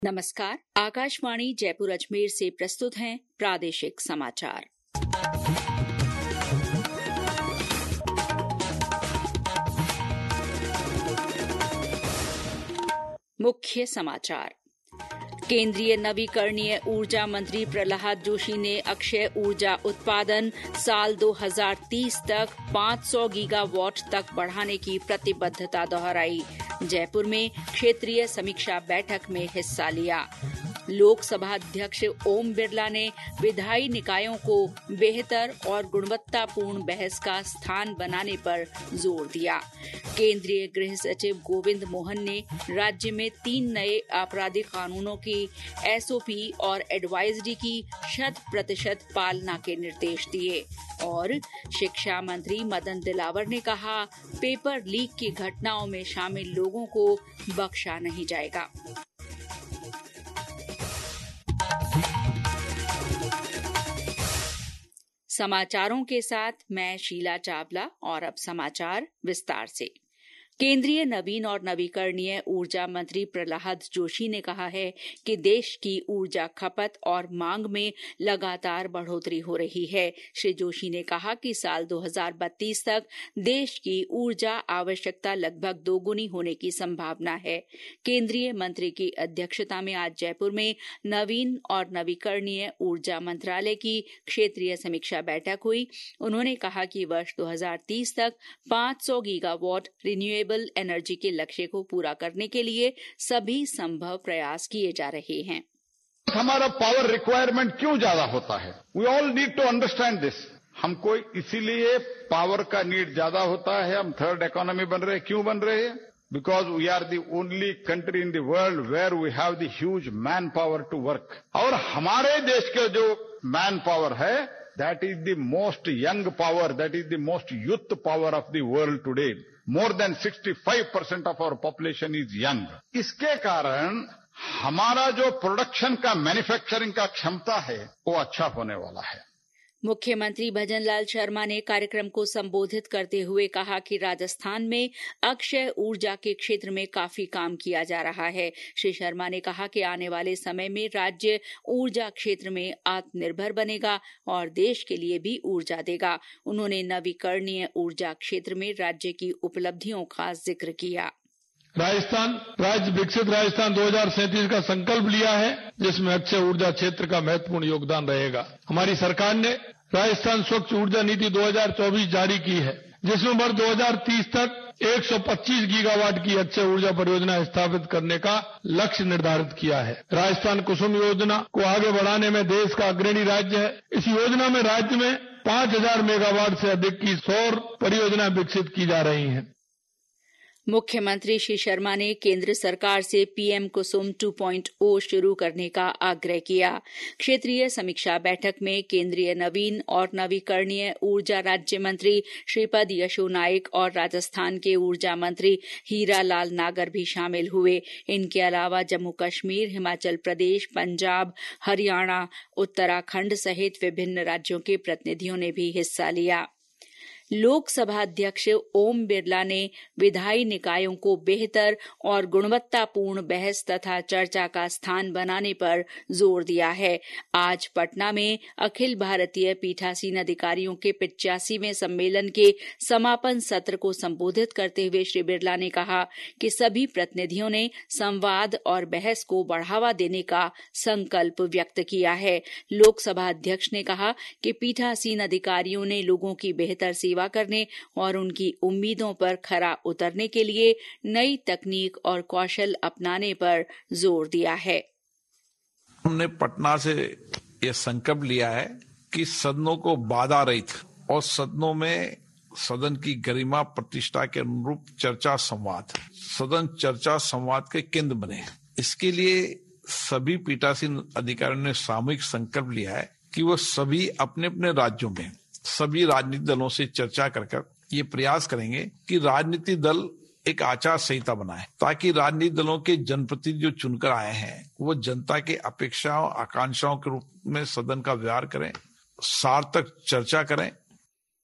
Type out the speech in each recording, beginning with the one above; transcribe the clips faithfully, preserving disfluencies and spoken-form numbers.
नमस्कार, आकाशवाणी जयपुर अजमेर से प्रस्तुत हैं प्रादेशिक समाचार। मुख्य समाचार। केंद्रीय नवीकरणीय ऊर्जा मंत्री प्रहलाद जोशी ने अक्षय ऊर्जा उत्पादन साल दो हज़ार तीस तक पाँच सौ गीगावाट तक बढ़ाने की प्रतिबद्धता दोहराई। जयपुर में क्षेत्रीय समीक्षा बैठक में हिस्सा लिया। लोकसभा अध्यक्ष ओम बिरला ने विधायी निकायों को बेहतर और गुणवत्तापूर्ण बहस का स्थान बनाने पर जोर दिया। केंद्रीय गृह सचिव गोविंद मोहन ने राज्य में तीन नए आपराधिक कानूनों की एसओपी और एडवाइजरी की शत प्रतिशत पालना के निर्देश दिए। और शिक्षा मंत्री मदन दिलावर ने कहा, पेपर लीक की घटनाओं में शामिल लोगों को बख्शा नहीं जाएगा। समाचारों के साथ मैं शीला चावला और अब समाचार विस्तार से। केंद्रीय नवीन और नवीकरणीय ऊर्जा मंत्री प्रहलाद जोशी ने कहा है कि देश की ऊर्जा खपत और मांग में लगातार बढ़ोतरी हो रही है। श्री जोशी ने कहा कि साल दो हज़ार बत्तीस तक देश की ऊर्जा आवश्यकता लगभग दोगुनी होने की संभावना है। केंद्रीय मंत्री की अध्यक्षता में आज जयपुर में नवीन और नवीकरणीय ऊर्जा मंत्रालय की क्षेत्रीय समीक्षा बैठक हुई। उन्होंने कहा कि वर्ष दो हज़ार तीस तक पाँच सौ गीगावाट रिन्यूएबल एनर्जी के लक्ष्य को पूरा करने के लिए सभी संभव प्रयास किए जा रहे हैं। हमारा पावर रिक्वायरमेंट क्यों ज्यादा होता है? We all need to understand this. हमको इसीलिए पावर का नीड ज्यादा होता है। हम थर्ड इकोनॉमी बन रहे हैं। क्यों बन रहे हैं? Because we are the only country in the world where we have the huge man power to work. और हमारे देश के जो मैन पावर है, that is the most young power, that is the most youth power of the world today. More than sixty five percent of our population is young. इसके कारण हमारा जो प्रोडक्शन का मैन्युफैक्चरिंग का क्षमता है वो अच्छा होने वाला है। मुख्यमंत्री भजनलाल शर्मा ने कार्यक्रम को संबोधित करते हुए कहा कि राजस्थान में अक्षय ऊर्जा के क्षेत्र में काफी काम किया जा रहा है। श्री शर्मा ने कहा कि आने वाले समय में राज्य ऊर्जा क्षेत्र में आत्मनिर्भर बनेगा और देश के लिए भी ऊर्जा देगा। उन्होंने नवीकरणीय ऊर्जा क्षेत्र में राज्य की उपलब्धियों का जिक्र किया। राजस्थान राज्य विकसित राजस्थान दो हज़ार सैंतीस का संकल्प लिया है, जिसमें अक्षय ऊर्जा क्षेत्र का महत्वपूर्ण योगदान रहेगा। हमारी सरकार ने राजस्थान स्वच्छ ऊर्जा नीति दो हज़ार चौबीस जारी की है, जिसमें वर्ष दो हज़ार तीस तक एक सौ पच्चीस गीगावाट की अक्षय ऊर्जा परियोजना स्थापित करने का लक्ष्य निर्धारित किया है। राजस्थान कुसुम योजना को आगे बढ़ाने में देश का अग्रणी राज्य है। इस योजना में राज्य में पांच हजार मेगावाट से अधिक की सौर परियोजना विकसित की जा रही है। मुख्यमंत्री श्री शर्मा ने केंद्र सरकार से PM Kusum two point O शुरू करने का आग्रह किया। क्षेत्रीय समीक्षा बैठक में केंद्रीय नवीन और नवीकरणीय ऊर्जा राज्य मंत्री श्रीपद यशो नाइक और राजस्थान के ऊर्जा मंत्री हीरा लाल नागर भी शामिल हुए। इनके अलावा जम्मू कश्मीर, हिमाचल प्रदेश, पंजाब, हरियाणा, उत्तराखंड सहित विभिन्न राज्यों के प्रतिनिधियों ने भी हिस्सा लिया। लोकसभा अध्यक्ष ओम बिरला ने विधायी निकायों को बेहतर और गुणवत्तापूर्ण बहस तथा चर्चा का स्थान बनाने पर जोर दिया है। आज पटना में अखिल भारतीय पीठासीन अधिकारियों के पचासीवें सम्मेलन के समापन सत्र को संबोधित करते हुए श्री बिरला ने कहा कि सभी प्रतिनिधियों ने संवाद और बहस को बढ़ावा देने का संकल्प व्यक्त किया है। लोकसभा अध्यक्ष ने कहा कि पीठासीन अधिकारियों ने लोगों की बेहतर सेवा करने और उनकी उम्मीदों पर खरा उतरने के लिए नई तकनीक और कौशल अपनाने पर जोर दिया है। हमने पटना से यह संकल्प लिया है कि सदनों को बाधा रहित और सदनों में सदन की गरिमा प्रतिष्ठा के अनुरूप चर्चा संवाद, सदन चर्चा संवाद के केंद्र बने। इसके लिए सभी पीठासीन अधिकारियों ने सामूहिक संकल्प लिया है कि वो सभी अपने अपने राज्यों में सभी राजनीतिक दलों से चर्चा कर कर ये प्रयास करेंगे कि राजनीतिक दल एक आचार संहिता बनाए, ताकि राजनीतिक दलों के जनप्रतिनिधि जो चुनकर आए हैं वो जनता के अपेक्षाओं आकांक्षाओं के रूप में सदन का व्यवहार करें, सार्थक चर्चा करें।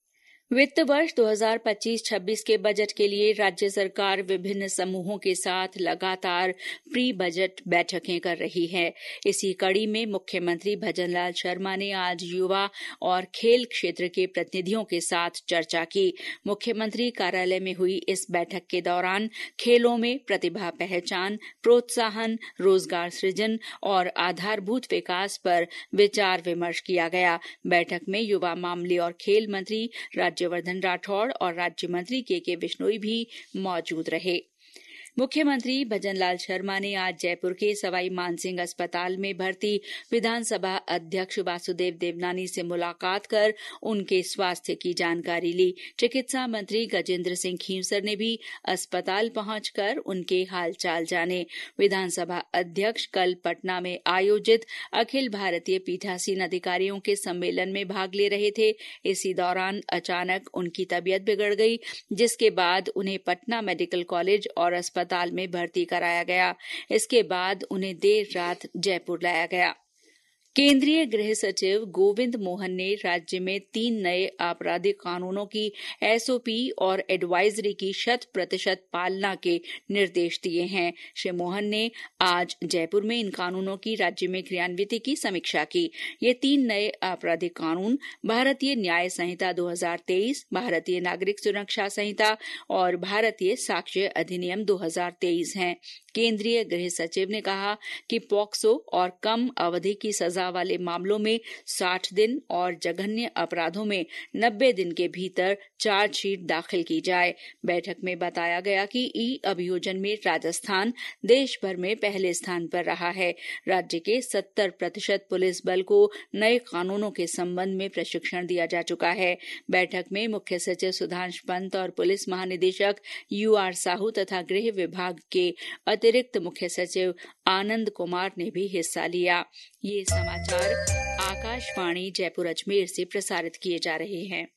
वित्त वर्ष दो हज़ार पच्चीस छब्बीस के बजट के लिए राज्य सरकार विभिन्न समूहों के साथ लगातार प्री बजट बैठकें कर रही है। इसी कड़ी में मुख्यमंत्री भजनलाल शर्मा ने आज युवा और खेल क्षेत्र के प्रतिनिधियों के साथ चर्चा की। मुख्यमंत्री कार्यालय में हुई इस बैठक के दौरान खेलों में प्रतिभा पहचान, प्रोत्साहन, रोजगार सृजन और आधारभूत विकास पर विचार विमर्श किया गया। बैठक में युवा मामले और खेल मंत्री राज्यवर्धन राठौड़ और राज्य मंत्री के के बिश्नोई भी मौजूद रहे। मुख्यमंत्री भजनलाल शर्मा ने आज जयपुर के सवाई मानसिंह अस्पताल में भर्ती विधानसभा अध्यक्ष वासुदेव देवनानी से मुलाकात कर उनके स्वास्थ्य की जानकारी ली। चिकित्सा मंत्री गजेंद्र सिंह खींवसर ने भी अस्पताल पहुंचकर उनके हालचाल जाने। विधानसभा अध्यक्ष कल पटना में आयोजित अखिल भारतीय पीठासीन अधिकारियों के सम्मेलन में भाग ले रहे थे। इसी दौरान अचानक उनकी तबीयत बिगड़ गई, जिसके बाद उन्हें पटना मेडिकल कॉलेज और अस्पताल अस्पताल में भर्ती कराया गया। इसके बाद उन्हें देर रात जयपुर लाया गया। केंद्रीय गृह सचिव गोविंद मोहन ने राज्य में तीन नए आपराधिक कानूनों की एसओपी और एडवाइजरी की शत प्रतिशत पालना के निर्देश दिए हैं। श्री मोहन ने आज जयपुर में इन कानूनों की राज्य में क्रियान्विति की समीक्षा की। ये तीन नए आपराधिक कानून भारतीय न्याय संहिता दो हज़ार तेईस, भारतीय नागरिक सुरक्षा संहिता और भारतीय साक्ष्य अधिनियम दो हज़ार तेईस हैं। केंद्रीय गृह सचिव ने कहा कि पॉक्सो और कम अवधि की सजा वाले मामलों में साठ दिन और जघन्य अपराधों में नब्बे दिन के भीतर चार्जशीट दाखिल की जाए। बैठक में बताया गया कि ई अभियोजन में राजस्थान देश भर में पहले स्थान पर रहा है। राज्य के सत्तर प्रतिशत पुलिस बल को नए कानूनों के संबंध में प्रशिक्षण दिया जा चुका है। बैठक में मुख्य सचिव सुधांश पंत और पुलिस महानिदेशक यू आर साहू तथा गृह विभाग के अतिरिक्त मुख्य सचिव आनंद कुमार ने भी हिस्सा लिया। ये समाचार आकाशवाणी जयपुर अजमेर से प्रसारित किए जा रहे हैं।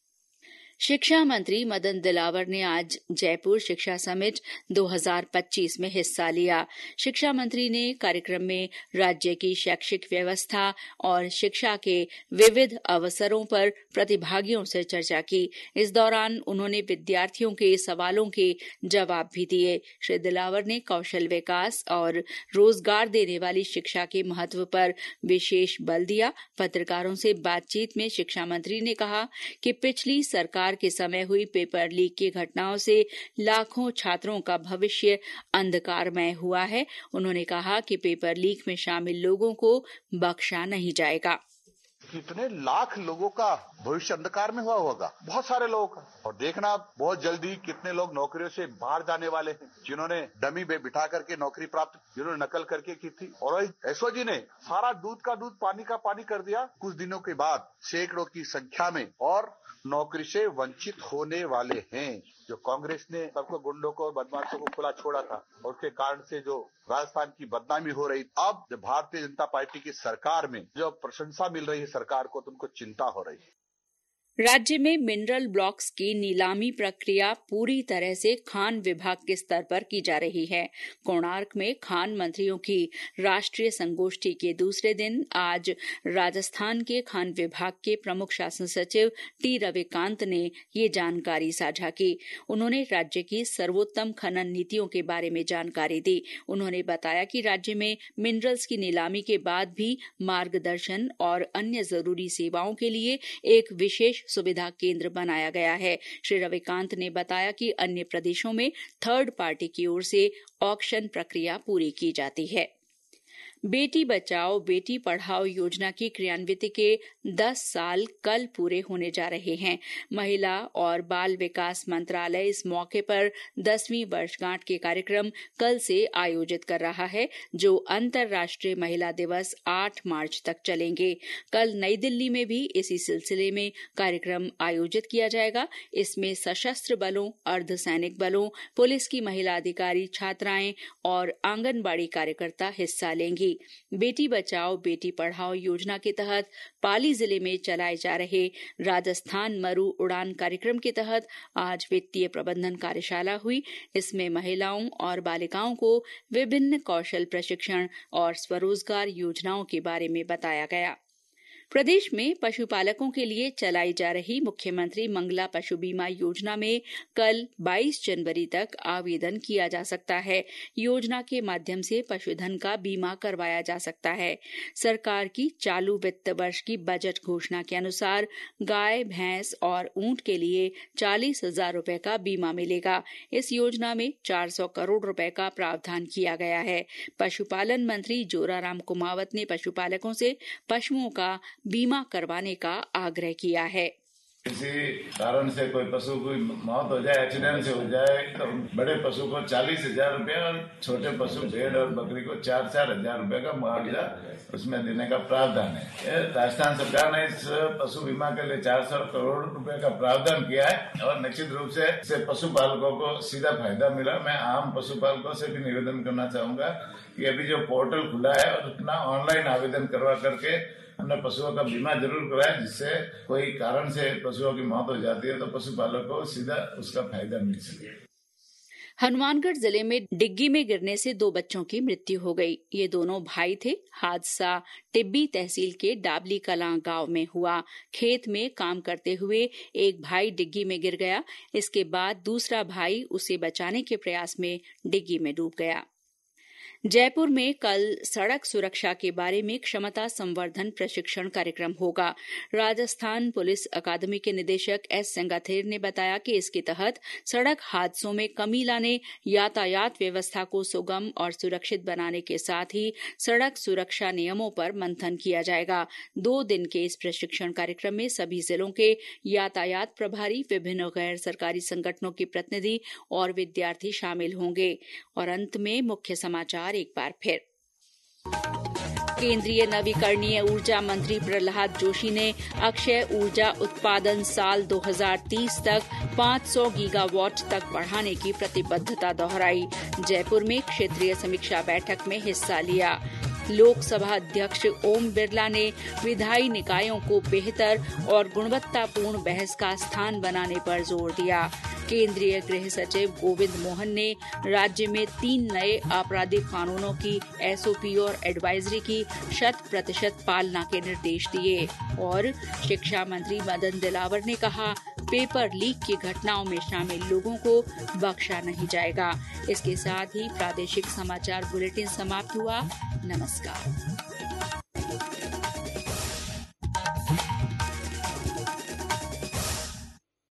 शिक्षा मंत्री मदन दिलावर ने आज जयपुर शिक्षा समिट दो हज़ार पच्चीस में हिस्सा लिया। शिक्षा मंत्री ने कार्यक्रम में राज्य की शैक्षिक व्यवस्था और शिक्षा के विविध अवसरों पर प्रतिभागियों से चर्चा की। इस दौरान उन्होंने विद्यार्थियों के सवालों के जवाब भी दिए। श्री दिलावर ने कौशल विकास और रोजगार देने वाली शिक्षा के महत्व पर विशेष बल दिया। पत्रकारों से बातचीत में शिक्षा मंत्री ने कहा कि पिछली सरकार के समय हुई पेपर लीक की घटनाओं से लाखों छात्रों का भविष्य अंधकारमय हुआ है। उन्होंने कहा कि पेपर लीक में शामिल लोगों को बख्शा नहीं जाएगा। कितने लाख लोगों का भविष्य अंधकार में हुआ होगा, बहुत सारे लोगों का। और देखना बहुत जल्दी कितने लोग नौकरियों से बाहर जाने वाले हैं, जिन्होंने डमी में बिठा करके नौकरी प्राप्त, जिन्होंने नकल करके की थी। और एसओजी ने सारा दूध का दूध पानी का पानी कर दिया। कुछ दिनों के बाद सैकड़ों की संख्या में और नौकरी से वंचित होने वाले हैं। जो कांग्रेस ने सबको गुंडों को बदमाशों को खुला छोड़ा था और उसके कारण से जो राजस्थान की बदनामी हो रही, अब जब भारतीय जनता पार्टी की सरकार में जो प्रशंसा मिल रही है सरकार को, तो उनको चिंता हो रही है। राज्य में मिनरल ब्लॉक्स की नीलामी प्रक्रिया पूरी तरह से खान विभाग के स्तर पर की जा रही है। कोणार्क में खान मंत्रियों की राष्ट्रीय संगोष्ठी के दूसरे दिन आज राजस्थान के खान विभाग के प्रमुख शासन सचिव टी रविकांत ने ये जानकारी साझा की। उन्होंने राज्य की सर्वोत्तम खनन नीतियों के बारे में जानकारी दी। उन्होंने बताया कि राज्य में मिनरल्स की नीलामी के बाद भी मार्गदर्शन और अन्य जरूरी सेवाओं के लिए एक विशेष सुविधा केंद्र बनाया गया है। श्री रविकांत ने बताया कि अन्य प्रदेशों में थर्ड पार्टी की ओर से ऑक्शन प्रक्रिया पूरी की जाती है। बेटी बचाओ बेटी पढ़ाओ योजना की क्रियान्विति के दस साल कल पूरे होने जा रहे हैं। महिला और बाल विकास मंत्रालय इस मौके पर दसवीं वर्षगांठ के कार्यक्रम कल से आयोजित कर रहा है, जो अंतर्राष्ट्रीय महिला दिवस आठ मार्च तक चलेंगे। कल नई दिल्ली में भी इसी सिलसिले में कार्यक्रम आयोजित किया जाएगा। इसमें सशस्त्र बलों, अर्धसैनिक बलों, पुलिस की महिला अधिकारी, छात्राएं और आंगनबाड़ी कार्यकर्ता हिस्सा लेंगी। बेटी बचाओ बेटी पढ़ाओ योजना के तहत पाली जिले में चलाए जा रहे राजस्थान मरु उड़ान कार्यक्रम के तहत आज वित्तीय प्रबंधन कार्यशाला हुई। इसमें महिलाओं और बालिकाओं को विभिन्न कौशल प्रशिक्षण और स्वरोजगार योजनाओं के बारे में बताया गया। प्रदेश में पशुपालकों के लिए चलाई जा रही मुख्यमंत्री मंगला पशु बीमा योजना में कल बाईस जनवरी तक आवेदन किया जा सकता है। योजना के माध्यम से पशुधन का बीमा करवाया जा सकता है। सरकार की चालू वित्त वर्ष की बजट घोषणा के अनुसार गाय, भैंस और ऊंट के लिए चालीस हजार रूपये का बीमा मिलेगा। इस योजना में चार सौ करोड़ रुपए का प्रावधान किया गया है। पशुपालन मंत्री जोराराम कुमावत ने पशुपालकों से पशुओं का बीमा करवाने का आग्रह किया है। किसी कारण से कोई पशु की मौत हो जाए, एक्सीडेंट से हो जाए, तो बड़े पशु को चालीस हजार रूपया और छोटे पशु भेड़ और बकरी को चार चार हजार रूपये का मुआवजा उसमें देने का प्रावधान है। राजस्थान सरकार ने इस पशु बीमा के लिए चार सौ करोड़ रुपए का प्रावधान किया है और निश्चित रूप से इससे पशुपालकों को सीधा फायदा मिला। मैं आम पशुपालकों से भी निवेदन करना चाहूंगा कि अभी जो पोर्टल खुला है और अपना ऑनलाइन आवेदन करवा करके हमने पशुओं का बीमा जरूर कराया, जिससे कोई कारण से पशुओं की मौत हो जाती है तो पशुपालक को सीधा उसका फायदा मिल सके। हनुमानगढ़ जिले में डिग्गी में गिरने से दो बच्चों की मृत्यु हो गई। ये दोनों भाई थे। हादसा टिब्बी तहसील के डाबली कलां गांव में हुआ। खेत में काम करते हुए एक भाई डिग्गी में गिर गया। इसके बाद दूसरा भाई उसे बचाने के प्रयास में डिग्गी में डूब गया। जयपुर में कल सड़क सुरक्षा के बारे में क्षमता संवर्धन प्रशिक्षण कार्यक्रम होगा। राजस्थान पुलिस अकादमी के निदेशक एस संगाथेर ने बताया कि इसके तहत सड़क हादसों में कमी लाने, यातायात व्यवस्था को सुगम और सुरक्षित बनाने के साथ ही सड़क सुरक्षा नियमों पर मंथन किया जाएगा। दो दिन के इस प्रशिक्षण कार्यक्रम में सभी जिलों के यातायात प्रभारी, विभिन्न गैर सरकारी संगठनों के प्रतिनिधि और विद्यार्थी शामिल होंगे। और अंत में मुख्य समाचार एक बार फिर। केंद्रीय नवीकरणीय ऊर्जा मंत्री प्रहलाद जोशी ने अक्षय ऊर्जा उत्पादन साल दो हज़ार तीस तक पाँच सौ गीगावाट तक बढ़ाने की प्रतिबद्धता दोहराई। जयपुर में क्षेत्रीय समीक्षा बैठक में हिस्सा लिया। लोकसभा अध्यक्ष ओम बिरला ने विधायी निकायों को बेहतर और गुणवत्तापूर्ण बहस का स्थान बनाने पर जोर दिया। केंद्रीय गृह सचिव गोविंद मोहन ने राज्य में तीन नए आपराधिक कानूनों की एसओपी और एडवाइजरी की शत प्रतिशत पालना के निर्देश दिए। और शिक्षा मंत्री मदन दिलावर ने कहा, पेपर लीक की घटनाओं में शामिल लोगों को बख्शा नहीं जाएगा। इसके साथ ही प्रादेशिक समाचार बुलेटिन समाप्त हुआ। नमस्कार।